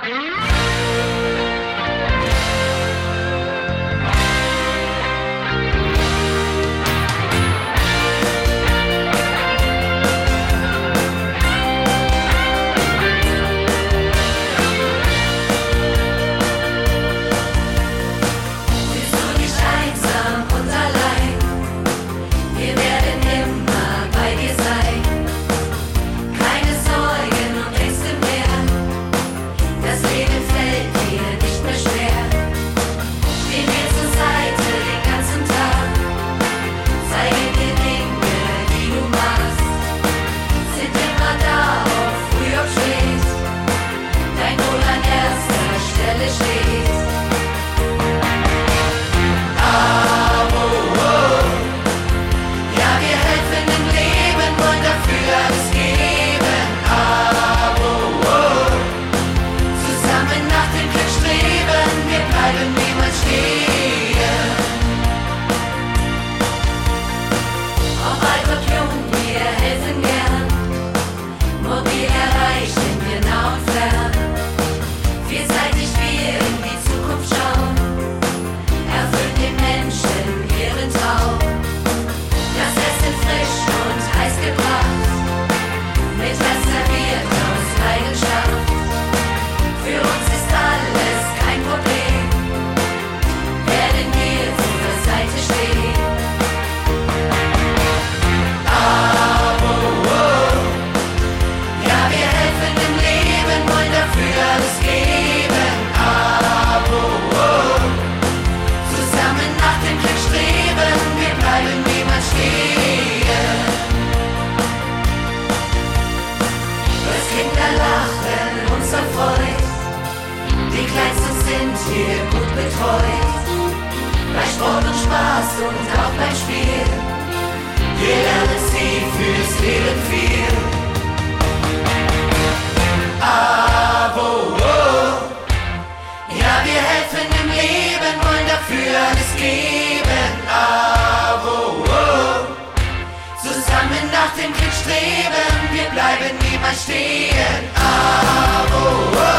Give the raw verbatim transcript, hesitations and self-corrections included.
hier gut betreut. Bei Sport und Spaß und auch beim Spiel. Wir lernen sie fürs Leben viel. Abo, oh. Ja, wir helfen im Leben, wollen dafür alles geben. Abo, oh. Zusammen nach dem Glück streben, wir bleiben niemals stehen. Abo, oh.